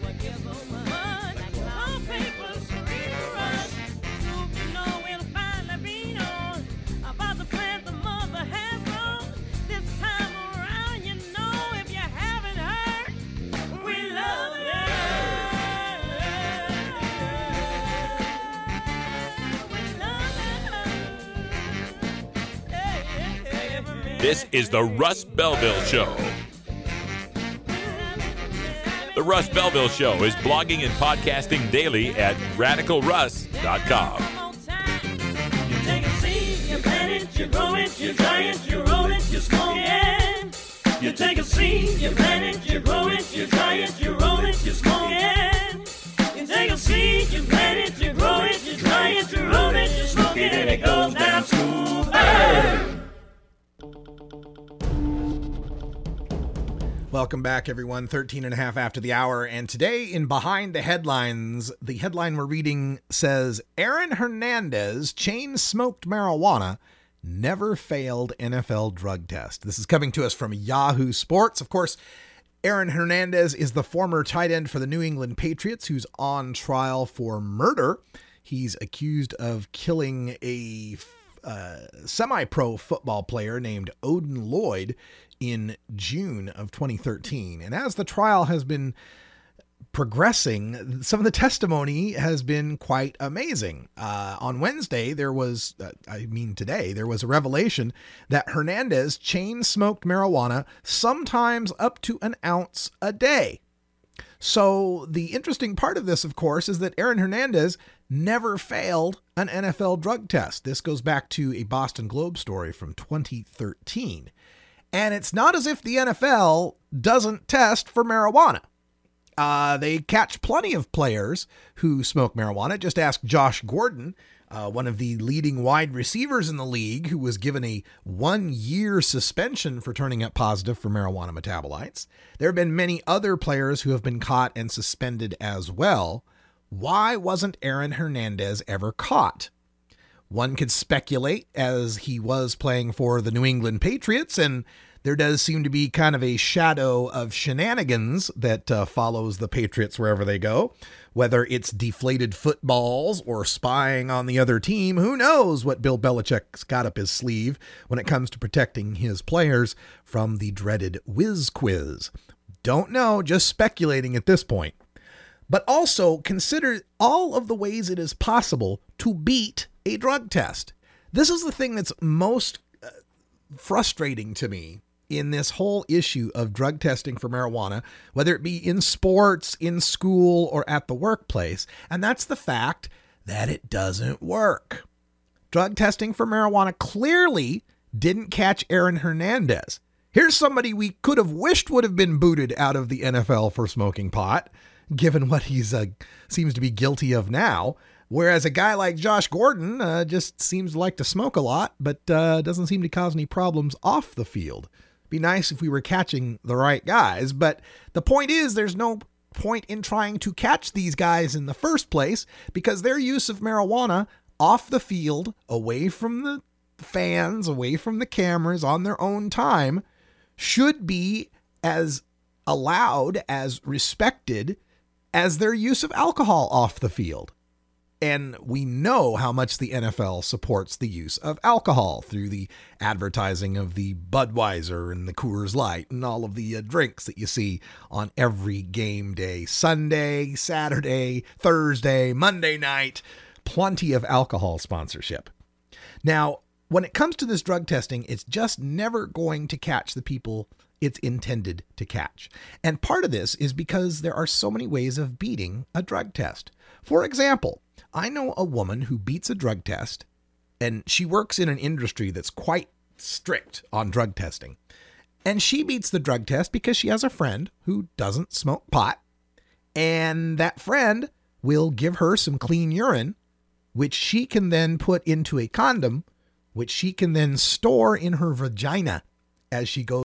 This is the Russ Belville Show. The Russ Belville Show is blogging and podcasting daily at radical russ dot com. You take a seed, you plant it, you grow it, you dry it, you roll it, you smoke it. You take a seed, you plant it, you grow it, you dry it, you roll it, you smoke it. You take a seed, you plant it, you grow it, you dry it, you roll it, you smoke it, and it goes down smooth. Welcome back, everyone. thirteen and a half after the hour. And today in Behind the Headlines, the headline we're reading says, Aaron Hernandez chain-smoked marijuana, never failed N F L drug test. This is coming to us from Yahoo Sports. Of course, Aaron Hernandez is the former tight end for the New England Patriots who's on trial for murder. He's accused of killing a uh, semi-pro football player named Odin Lloyd in June of twenty thirteen. And as the trial has been progressing, some of the testimony has been quite amazing. Uh, on Wednesday, there was, uh, I mean today, there was a revelation that Hernandez chain smoked marijuana sometimes up to an ounce a day. So the interesting part of this, of course, is that Aaron Hernandez never failed an N F L drug test. This goes back to a Boston Globe story from twenty thirteen. And it's not as if the N F L doesn't test for marijuana. Uh, they catch plenty of players who smoke marijuana. Just ask Josh Gordon, uh, one of the leading wide receivers in the league, who was given a one-year suspension for turning up positive for marijuana metabolites. There have been many other players who have been caught and suspended as well. Why wasn't Aaron Hernandez ever caught? One could speculate, as he was playing for the New England Patriots, and there does seem to be kind of a shadow of shenanigans that uh, follows the Patriots wherever they go. Whether it's deflated footballs or spying on the other team, who knows what Bill Belichick's got up his sleeve when it comes to protecting his players from the dreaded whiz quiz. Don't know, just speculating at this point. but also consider all of the ways it is possible to beat a drug test. This is the thing that's most uh, frustrating to me in this whole issue of drug testing for marijuana, whether it be in sports, in school, or at the workplace. And that's the fact that it doesn't work. Drug testing for marijuana clearly didn't catch Aaron Hernandez. Here's somebody we could have wished would have been booted out of the N F L for smoking pot, given what he's uh, seems to be guilty of now. Whereas a guy like Josh Gordon uh, just seems to like to smoke a lot, but uh, doesn't seem to cause any problems off the field. Be nice if we were catching the right guys, but the point is there's no point in trying to catch these guys in the first place because their use of marijuana off the field, away from the fans, away from the cameras, on their own time, should be as allowed, as respected as their use of alcohol off the field. And we know how much the N F L supports the use of alcohol through the advertising of the Budweiser and the Coors Light and all of the uh, drinks that you see on every game day, Sunday, Saturday, Thursday, Monday night, plenty of alcohol sponsorship. Now, when it comes to this drug testing, it's just never going to catch the people it's intended to catch. And part of this is because there are so many ways of beating a drug test. For example, I know a woman who beats a drug test, and she works in an industry that's quite strict on drug testing. And she beats the drug test because she has a friend who doesn't smoke pot, and that friend will give her some clean urine, which she can then put into a condom, which she can then store in her vagina as she goes